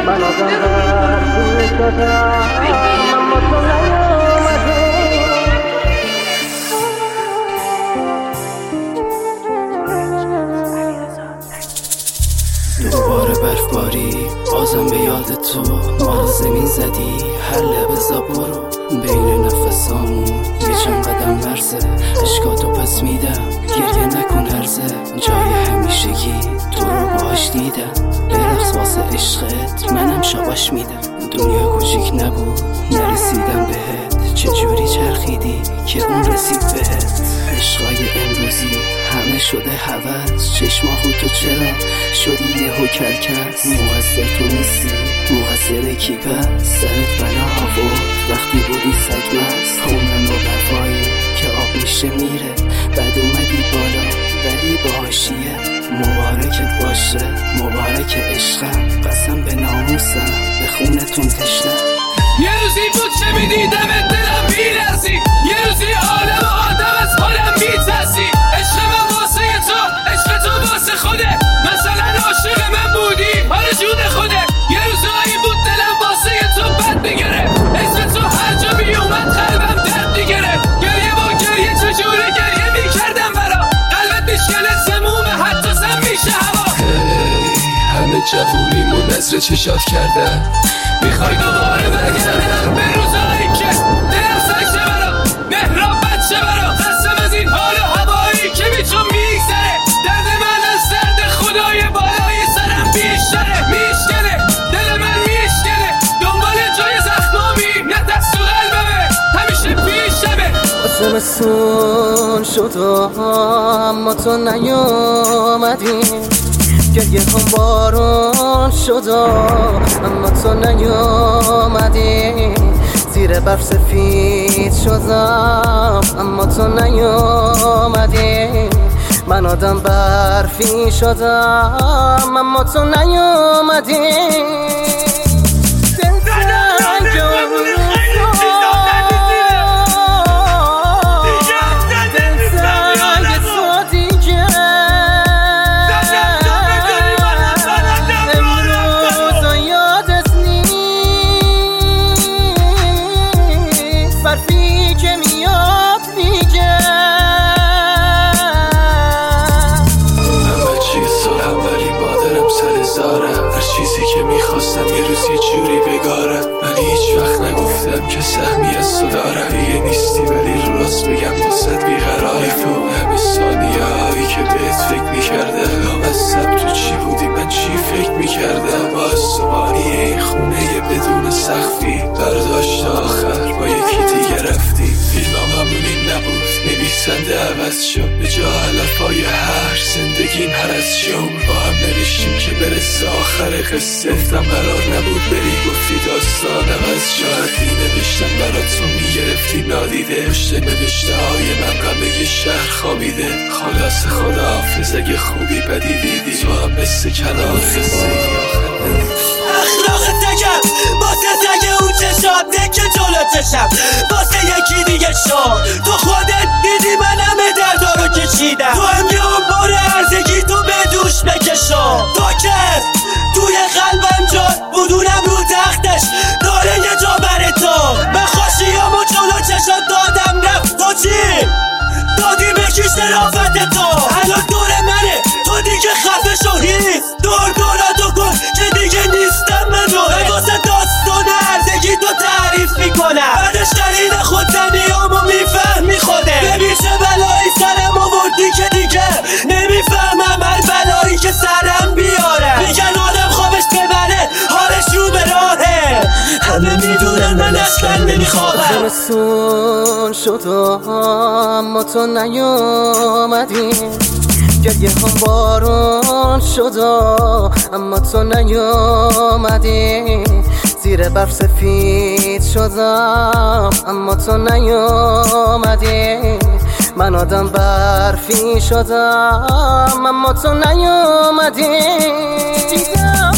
من آدم برفی شدم اما تو نیومدی. دوباره برفباری بازم به یاد تو، ما رو زمین زدی هر لحظه برو. بین نفسامون یه چند قدم ورزه، عشقاتو پس میدم گریه نکن هرزه. جای همیشگی تو رو باهاش دیدم، برقص واسه عشقت منم شاباش میدم. دنیا کوچیک نبود نرسیدم بهت، چجوری چرخیدی که اون رسید بهت. عشقای امروزی همه شده هوس، چشما خود تو چرا شدی یهو کرکس. مقصر تو نیستی مقصر کی پس، سرت بلا آورد وقتی بودی سگ مست. عمرم با وفایی که آب میشه میره، بعد اومدی بالا ولی با حاشیه. مبارکت باشه مبارک عشقم، قسم به ناموسم به خونتون تشنه. یه روزی بود چه میدیدم دلم میرسی، یه روزی عالم و آدم از حالم میترسی. عشق من واسه تو عشق تو واسه خوده، مثلا عاشق من بودی حال جون خوده. یه روزایی بود دلم واسه تو بد میگره، اسم تو هر جا میومد قلبم درد میگره. گریه با گریه چجوری گریه میکردم برا، قلبت میشکنه سمومه حتی سم میشه هوا. همه جوونیمو نظر چشات کردن، میخوای دوباره برگردم به روزایی که دلم سکشه برا، مهراب بچه برا. خستم از این حال و هوایی که بی تو میگذره، درد من از درد خدای بالای سرم بیشتره. میشکنه دل من میشکنه، دنبال جای زخمامی نه دست و قلبمه همیشه پیشمه. زمستون شد اما تو نیومدی، گریه هم بارون شد اما تو نیومدی. زیر برف سفید شدم اما تو نیومدی. من آدم برفی شدم اما تو نیومدی. هر چیزی که میخواستم یه روز یه جوری بگارم، ولی هیچ وقت نگفتم که سهمی از تو دارم. دیگه نیستی ولی رو راست بگم واسد بیقراری. تو همه ثانیه هایی که بهت فکر میکردم، لامصب تو چی بودی من چی فکر میکردم. با استوانی این خونه بدون سقفی، برداشت آخر با یکی دیگه رفتی. فیلمم همونی نبود نویسنده عوض شد، به جا علفای هر زندگیم هرس شد. با هم نوشتیم که برسه آخر قصه، گفتم قرار نبود بری گفتی داستانم از جادی. نوشتم برات تو میگرفتی نادیده، پشت نوشته های من غم یه شهر خوابیده. خلاص خداحافظ اگه خوبی بدی دیدی، تو هم مثل کنار قصه آخر اخلاق تگم واسه تگ اون چشم، دکه جلو چشم واسه یکی دیگه شد. تو خودت دیدی من همه دردا رو کشیدم، تو هم یه بار ارزگی تو به دوش بکشم. تو که توی قلبم جاد بودونم رو تختش داره یه جا بره تو. من خوشیامو جلو چشم دادم رفت، تو چی؟ دادی بکش رافت تو. الان دور منه تو دیگه خفه شو، هیست دور دوراتو کن که دیگه نیستم منو. واسه داستان ارزگی تو تعریف میکنم، بعدش قلیل خودتنیامو میفهمی خوده. ببین چه بلایی سرم آوردی که دیگه نمیفهمم هر بلایی که سرم بیاره. میگن آدم خوابش ببره حالش رو به راهه، همه میدونن من اصلا نمیخوابم. زمستون شد اما تو نیومدی، گریه هم بارون شد اما تو نیومدی. زیر برف سفید شدم اما تو نیومدی. من آدم برفی شدم اما تو نیومدی.